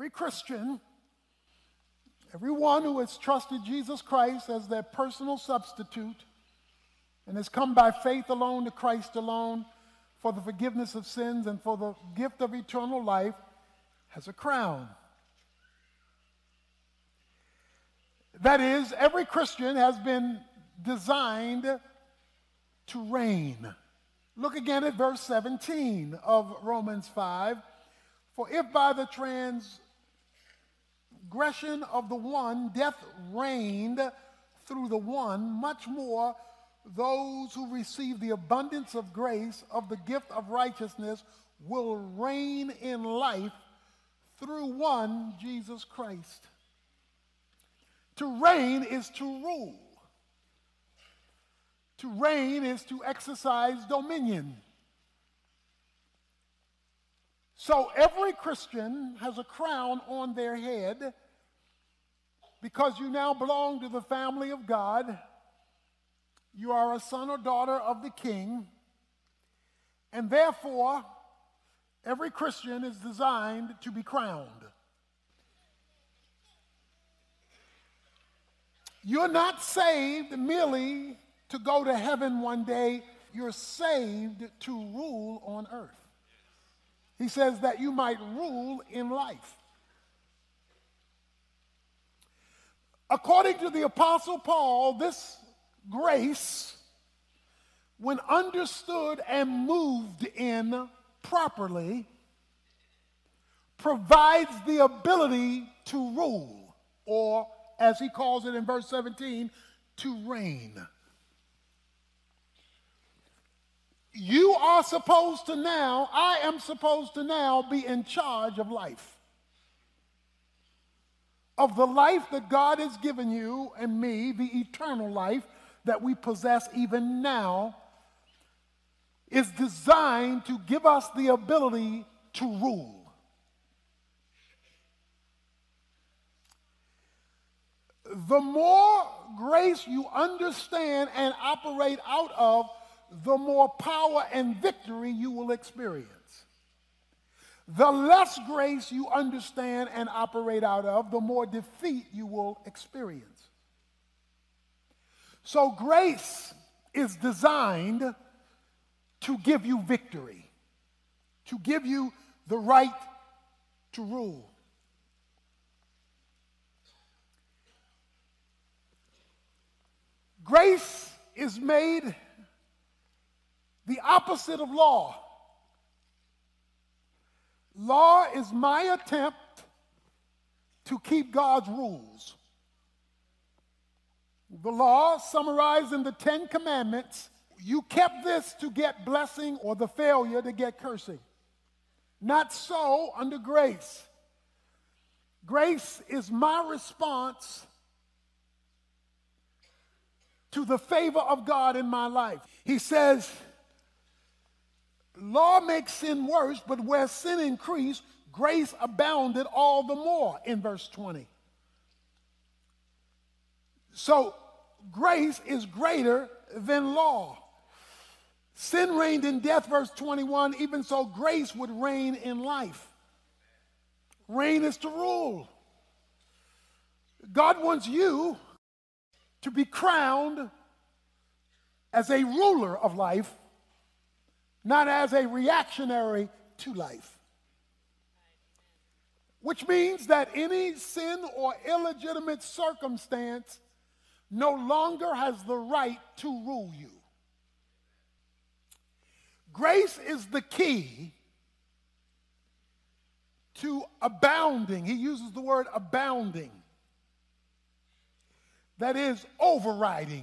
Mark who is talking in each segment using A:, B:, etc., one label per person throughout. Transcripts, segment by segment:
A: Every Christian, everyone who has trusted Jesus Christ as their personal substitute and has come by faith alone to Christ alone for the forgiveness of sins and for the gift of eternal life has a crown. That is, every Christian has been designed to reign. Look again at verse 17 of Romans 5. For if by the transgression of the one death reigned through the one, much more those who receive the abundance of grace of the gift of righteousness will reign in life through one, Jesus Christ. To reign is to rule. To reign is to exercise dominion. So every Christian has a crown on their head because you now belong to the family of God. You are a son or daughter of the King, and therefore every Christian is designed to be crowned. You're not saved merely to go to heaven one day. You're saved to rule on earth. He says that you might rule in life. According to the Apostle Paul, this grace, when understood and moved in properly, provides the ability to rule, or as he calls it in verse 17, to reign. You are supposed to now, I am supposed to now be in charge of life. Of the life that God has given you and me, the eternal life that we possess even now, is designed to give us the ability to rule. The more grace you understand and operate out of, the more power and victory you will experience. The less grace you understand and operate out of, the more defeat you will experience. So grace is designed to give you victory, to give you the right to rule. Grace is made the opposite of law. Law is my attempt to keep God's rules. The law, summarized in the 10 Commandments, you kept this to get blessing or the failure to get cursing. Not so under grace. Grace is my response to the favor of God in my life. He says, law makes sin worse, but where sin increased, grace abounded all the more, in verse 20. So, grace is greater than law. Sin reigned in death, verse 21, even so grace would reign in life. Reign is to rule. God wants you to be crowned as a ruler of life, not as a reactionary to life. Which means that any sin or illegitimate circumstance no longer has the right to rule you. Grace is the key to abounding. He uses the word abounding. That is overriding.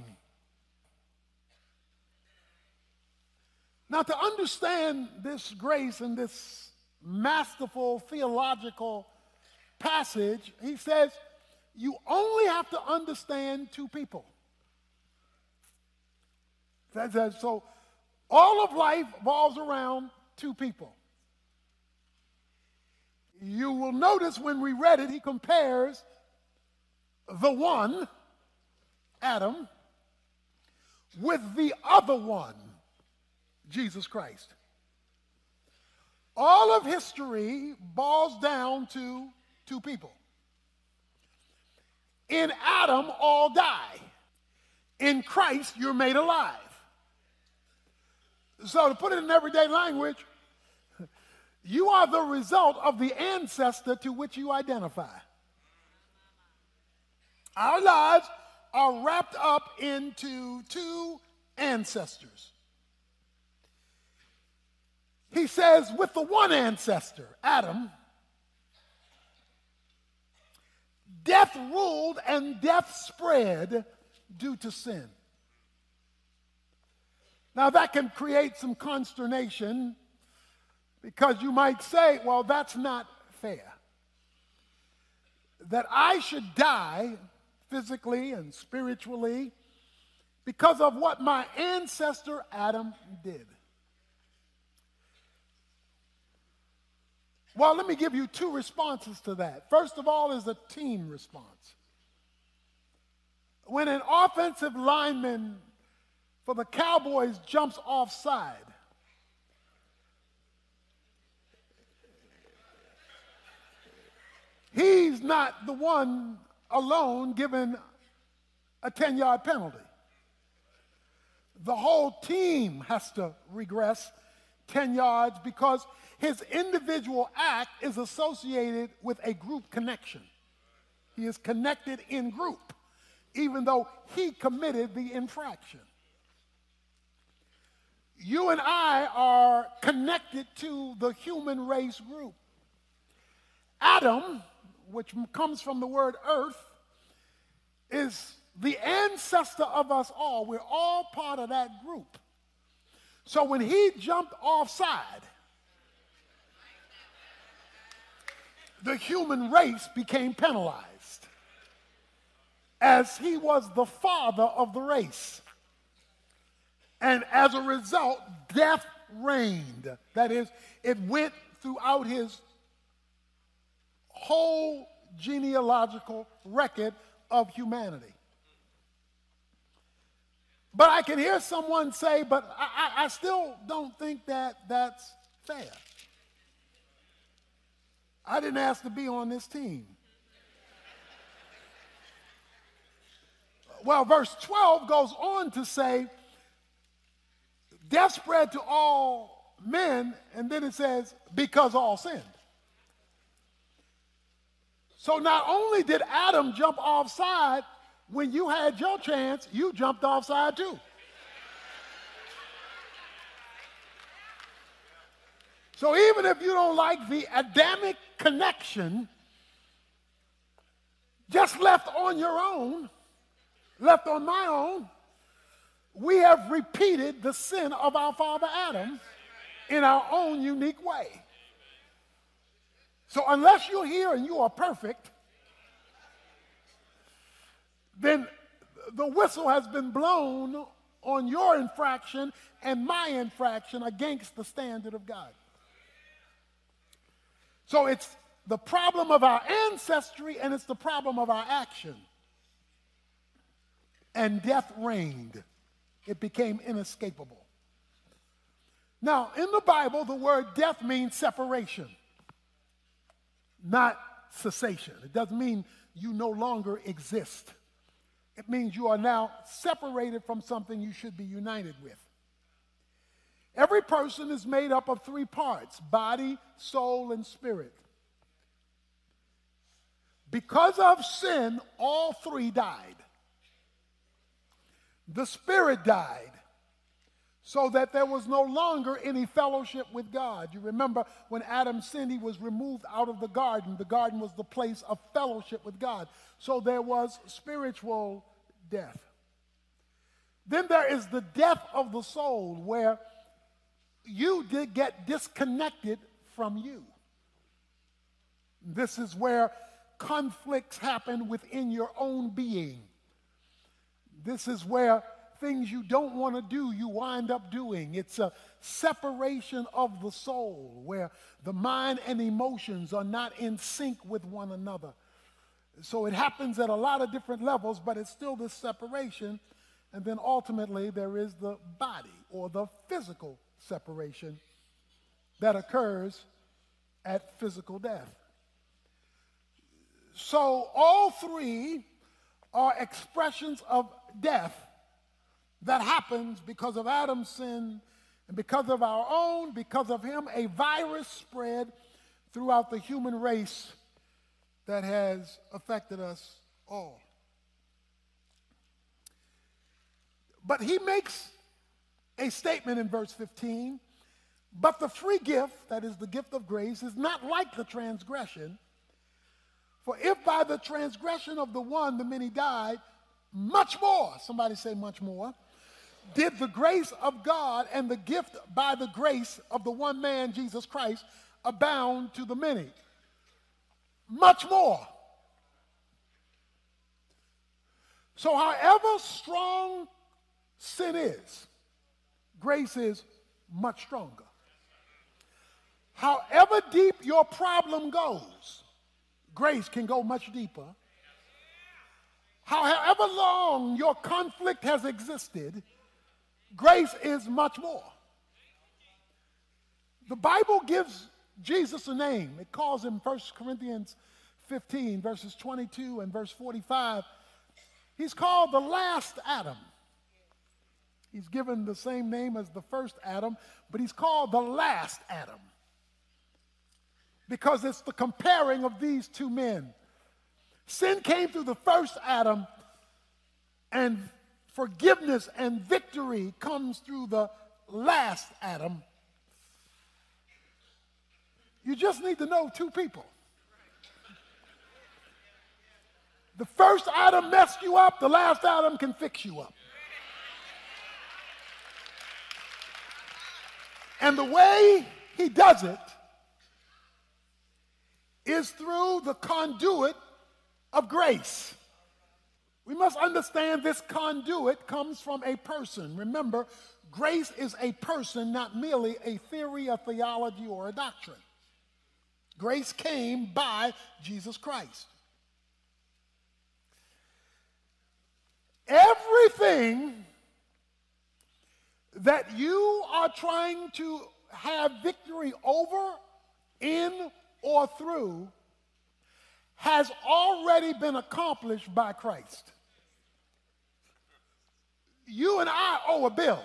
A: Now, to understand this grace and this masterful theological passage, he says, you only have to understand two people. So all of life revolves around two people. You will notice when we read it, he compares the one, Adam, with the other one, Jesus Christ. All of history boils down to two people. In Adam, all die. In Christ, you're made alive. So to put it in everyday language, you are the result of the ancestor to which you identify. Our lives are wrapped up into two ancestors. He says with the one ancestor, Adam, death ruled and death spread due to sin. Now that can create some consternation because you might say, well, that's not fair. That I should die physically and spiritually because of what my ancestor Adam did. Well, let me give you two responses to that. First of all is a team response. When an offensive lineman for the Cowboys jumps offside, he's not the one alone given a 10-yard penalty. The whole team has to regress 10 yards because his individual act is associated with a group connection. He is connected in group, even though he committed the infraction. You and I are connected to the human race group. Adam, which comes from the word earth, is the ancestor of us all. We're all part of that group. So when he jumped offside, the human race became penalized as he was the father of the race. And as a result, death reigned. That is, it went throughout his whole genealogical record of humanity. But I can hear someone say, but I still don't think that that's fair. I didn't ask to be on this team. Well, verse 12 goes on to say, death spread to all men, and then it says, because all sinned. So not only did Adam jump offside, when you had your chance, you jumped offside too. So even if you don't like the Adamic connection, just left on your own, left on my own, we have repeated the sin of our father Adam in our own unique way. So unless you're here and you are perfect, then the whistle has been blown on your infraction and my infraction against the standard of God. So it's the problem of our ancestry and it's the problem of our action. And death reigned. It became inescapable. Now, in the Bible, the word death means separation, not cessation. It doesn't mean you no longer exist. It means you are now separated from something you should be united with. Every person is made up of three parts: body, soul, and spirit. Because of sin, all three died. The spirit died so that there was no longer any fellowship with God. You remember when Adam sinned, he was removed out of the garden. The garden was the place of fellowship with God. So there was spiritual death. Then there is the death of the soul, where you did get disconnected from you. This is where conflicts happen within your own being. This is where things you don't want to do, you wind up doing. It's a separation of the soul, where the mind and emotions are not in sync with one another. So it happens at a lot of different levels, but it's still this separation. And then ultimately there is the body, or the physical separation that occurs at physical death. So all three are expressions of death that happens because of Adam's sin and because of our own, because of him, a virus spread throughout the human race that has affected us all. But he makes a statement in verse 15, but the free gift, that is the gift of grace, is not like the transgression. For if by the transgression of the one the many died, much more, somebody say much more, did the grace of God and the gift by the grace of the one man, Jesus Christ, abound to the many. Much more. So however strong sin is, grace is much stronger. However deep your problem goes, grace can go much deeper. However long your conflict has existed, grace is much more. The Bible gives Jesus a name. It calls him 1 Corinthians 15, verses 22 and verse 45. He's called the last Adam. He's given the same name as the first Adam, but he's called the last Adam because it's the comparing of these two men. Sin came through the first Adam, and forgiveness and victory comes through the last Adam. You just need to know two people. The first Adam messed you up, the last Adam can fix you up. And the way he does it is through the conduit of grace. We must understand this conduit comes from a person. Remember, grace is a person, not merely a theory, a theology, or a doctrine. Grace came by Jesus Christ. Everything that you are trying to have victory over, in, or through has already been accomplished by Christ. You and I owe a bill.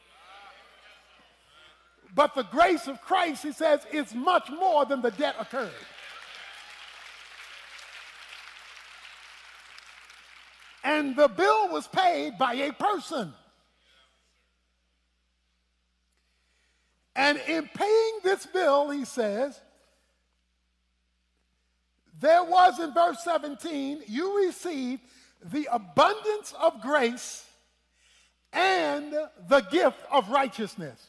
A: But the grace of Christ, he says, is much more than the debt occurred. And the bill was paid by a person. And in paying this bill, he says, there was in verse 17, you received the abundance of grace and the gift of righteousness.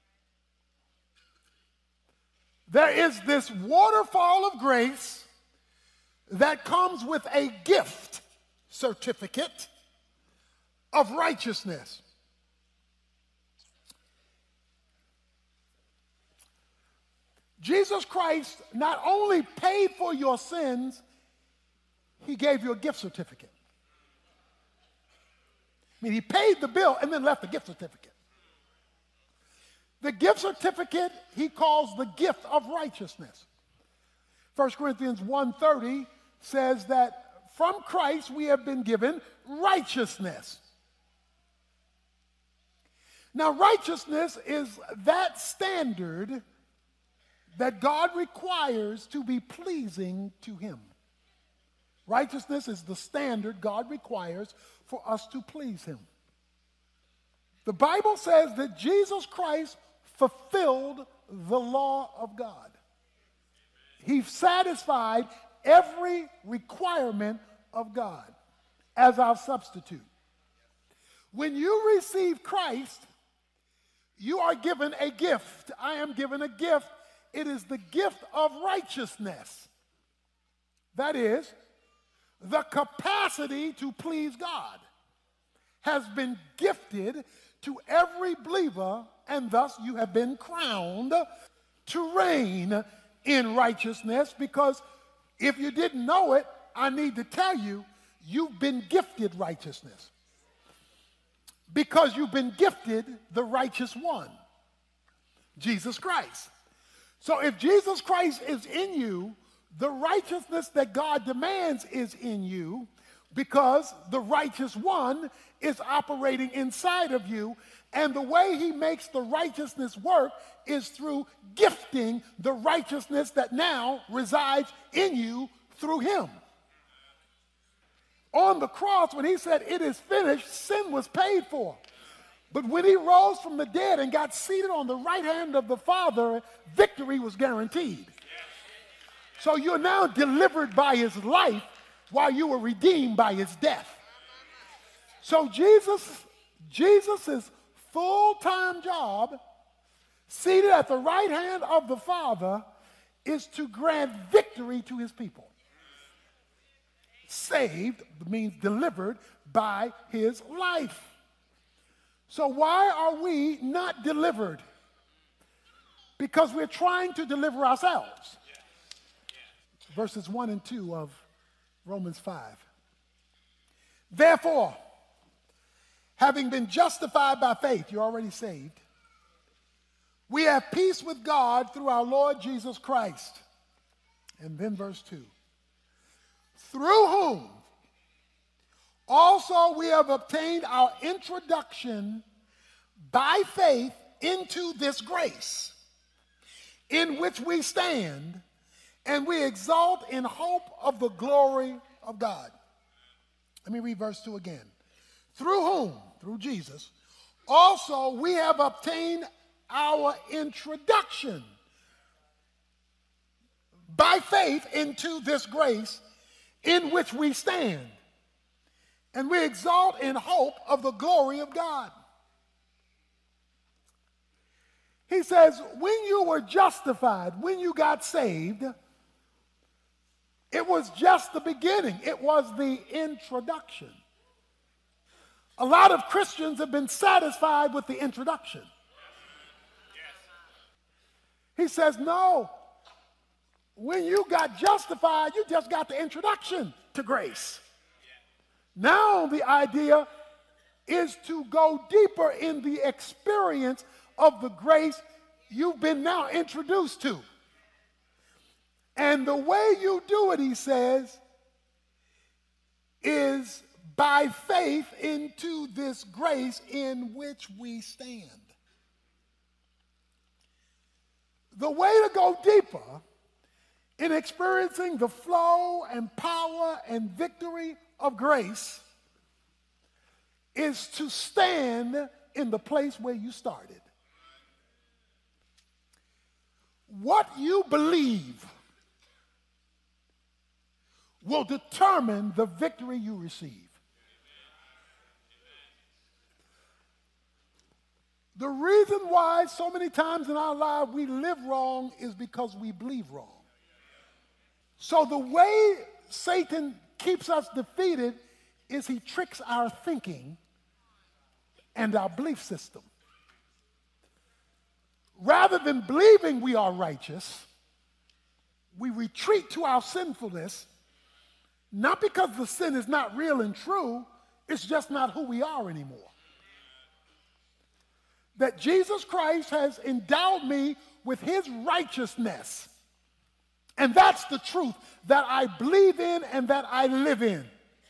A: There is this waterfall of grace that comes with a gift certificate of righteousness. Jesus Christ not only paid for your sins, he gave you a gift certificate. I mean, he paid the bill and then left the gift certificate. The gift certificate he calls the gift of righteousness. 1 Corinthians 1:30 says that from Christ we have been given righteousness. Now, righteousness is that standard that God requires to be pleasing to him. Righteousness is the standard God requires for us to please him. The Bible says that Jesus Christ fulfilled the law of God. He satisfied every requirement of God as our substitute. When you receive Christ, you are given a gift. I am given a gift. It is the gift of righteousness. That is, the capacity to please God has been gifted to every believer, and thus you have been crowned to reign in righteousness, because if you didn't know it, I need to tell you, you've been gifted righteousness. Because you've been gifted the righteous one, Jesus Christ. So if Jesus Christ is in you, The righteousness that God demands is in you because the righteous one is operating inside of you. And the way he makes the righteousness work is through gifting the righteousness that now resides in you through him. On the cross, when he said, "It is finished," sin was paid for. But when he rose from the dead and got seated on the right hand of the Father, victory was guaranteed. So you're now delivered by his life while you were redeemed by his death. So Jesus' full-time job, seated at the right hand of the Father, is to grant victory to his people. Saved means delivered by his life. So why are we not delivered? Because we're trying to deliver ourselves. Verses 1 and 2 of Romans 5. Therefore, having been justified by faith, you're already saved, we have peace with God through our Lord Jesus Christ. And then verse 2. Through whom also we have obtained our introduction by faith into this grace in which we stand, and we exalt in hope of the glory of God. Let me read verse 2 again. Through whom, through Jesus, also we have obtained our introduction by faith into this grace in which we stand, and we exalt in hope of the glory of God. He says, when you were justified, when you got saved, it was just the beginning. It was the introduction. A lot of Christians have been satisfied with the introduction. He says, no, when you got justified, you just got the introduction to grace. Now the idea is to go deeper in the experience of the grace you've been now introduced to. And the way you do it, he says, is by faith into this grace in which we stand. The way to go deeper in experiencing the flow and power and victory of grace is to stand in the place where you started. What you believe will determine the victory you receive. The reason why so many times in our life we live wrong is because we believe wrong. So the way Satan keeps us defeated is he tricks our thinking and our belief system. Rather than believing we are righteous, we retreat to our sinfulness, not because the sin is not real and true, it's just not who we are anymore. That Jesus Christ has endowed me with his righteousness. And that's the truth that I believe in and that I live in.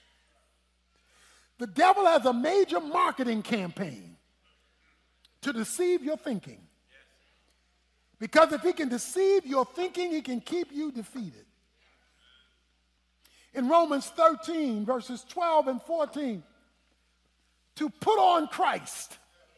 A: The devil has a major marketing campaign to deceive your thinking. Because if he can deceive your thinking, he can keep you defeated. In Romans 13, verses 12 and 14, to put on Christ,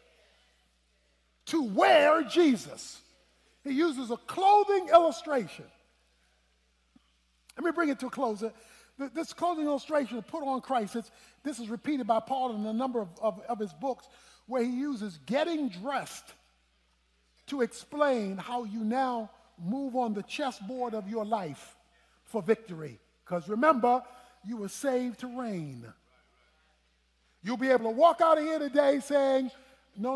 A: to wear Jesus. He uses a clothing illustration. Let me bring it to a close. This clothing illustration of put on Christ, this is repeated by Paul in a number of his books, where he uses getting dressed to explain how you now move on the chessboard of your life for victory. Because remember, you were saved to reign. You'll be able to walk out of here today saying, no,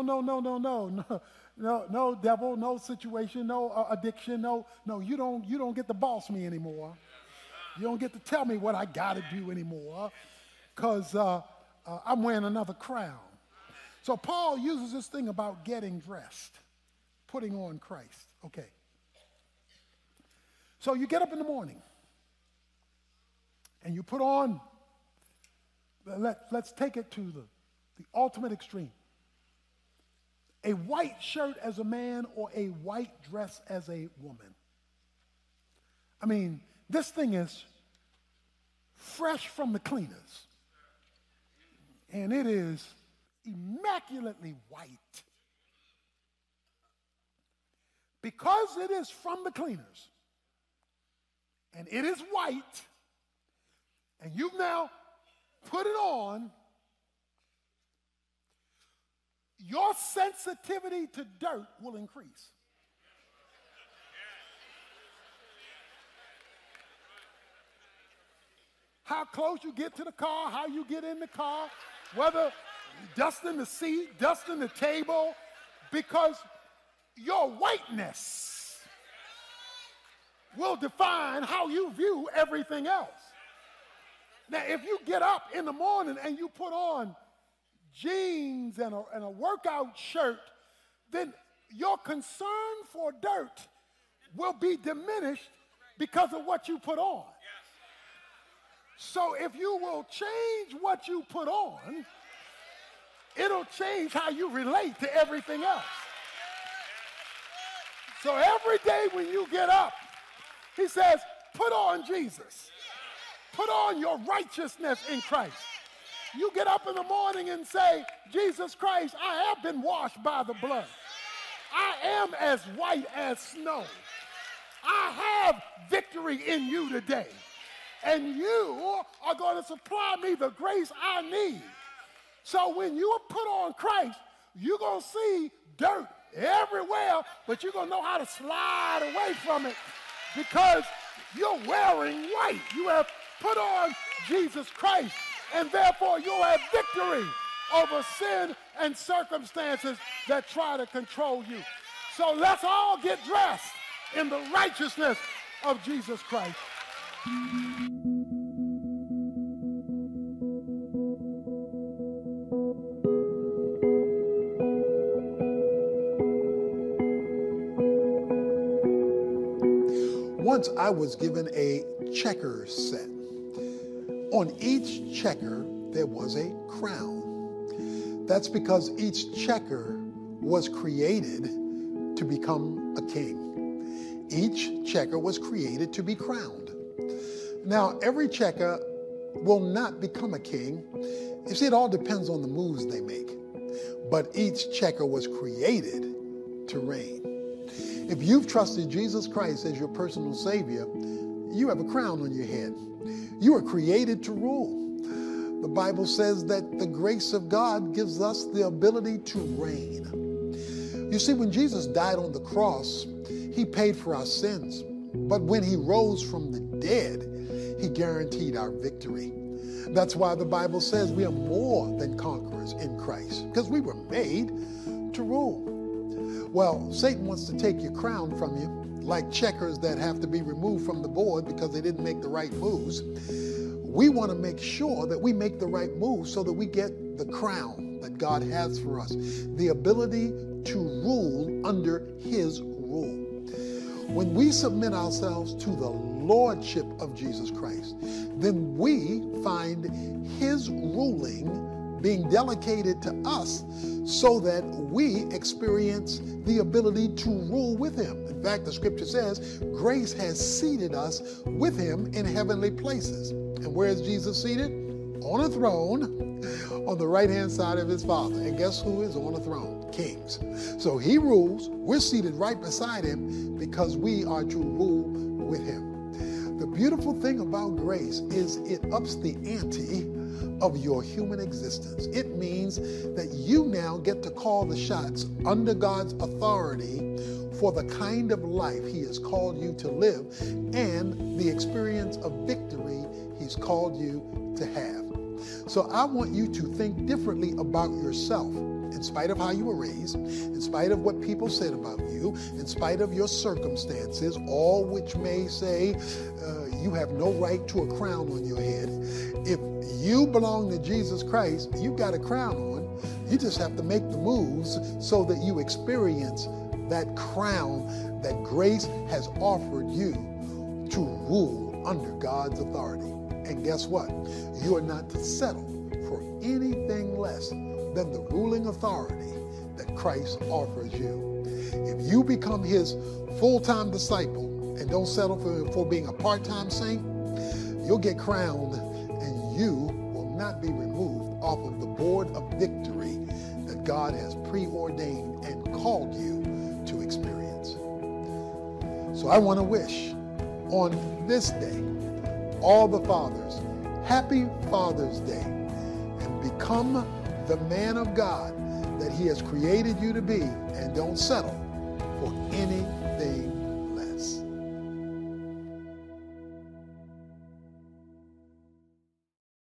A: devil, no situation, no addiction, no, you don't get to boss me anymore. You don't get to tell me what I got to do anymore, because I'm wearing another crown. So Paul uses this thing about getting dressed, putting on Christ. Okay. So you get up in the morning. and you put on, let's take it to the ultimate extreme. A white shirt as a man or a white dress as a woman. I mean, this thing is fresh from the cleaners. And it is immaculately white. Because it is from the cleaners, and it is white, and you've now put it on, your sensitivity to dirt will increase. How close you get to the car, how you get in the car, whether dusting the seat, dusting the table, because your whiteness will define how you view everything else. Now, if you get up in the morning and you put on jeans and a workout shirt, then your concern for dirt will be diminished because of what you put on. So if you will change what you put on, it'll change how you relate to everything else. So every day when you get up, he says, put on Jesus. Put on your righteousness in Christ. You get up in the morning and say, Jesus Christ, I have been washed by the blood. I am as white as snow. I have victory in you today. And you are going to supply me the grace I need. So when you put on Christ, you're going to see dirt everywhere, but you're going to know how to slide away from it because you're wearing white. You have put on Jesus Christ, and therefore you'll have victory over sin and circumstances that try to control you. So let's all get dressed in the righteousness of Jesus Christ.
B: Once I was given a checker set. On each checker, there was a crown. That's because each checker was created to become a king. Each checker was created to be crowned. Now, every checker will not become a king. You see, it all depends on the moves they make. But each checker was created to reign. If you've trusted Jesus Christ as your personal Savior, you have a crown on your head. You are created to rule. The Bible says that the grace of God gives us the ability to reign. You see, when Jesus died on the cross, he paid for our sins. But when he rose from the dead, he guaranteed our victory. That's why the Bible says we are more than conquerors in Christ, because we were made to rule. Well, Satan wants to take your crown from you, like checkers that have to be removed from the board because they didn't make the right moves. We want to make sure that we make the right moves so that we get the crown that God has for us, the ability to rule under his rule. When we submit ourselves to the lordship of Jesus Christ, then we find his ruling being delegated to us so that we experience the ability to rule with him. In fact, the scripture says, grace has seated us with him in heavenly places. And where is Jesus seated? On a throne on the right-hand side of his Father. And guess who is on the throne? Kings. So he rules. We're seated right beside him because we are to rule with him. The beautiful thing about grace is it ups the ante of your human existence. It means that you now get to call the shots under God's authority for the kind of life he has called you to live and the experience of victory he's called you to have. So I want you to think differently about yourself in spite of how you were raised, in spite of what people said about you, in spite of your circumstances, all which may say you have no right to a crown on your head. If you belong to Jesus Christ, you've got a crown on. You just have to make the moves so that you experience that crown that grace has offered you to rule under God's authority. And guess what? You are not to settle for anything less than the ruling authority that Christ offers you. If you become his full-time disciple and don't settle for being a part-time saint, you'll get crowned and you will not be removed off of the board of victory that God has preordained and called you to experience. So I want to wish on this day all the fathers happy Father's Day, and become the man of God that he has created you to be, and don't settle for anything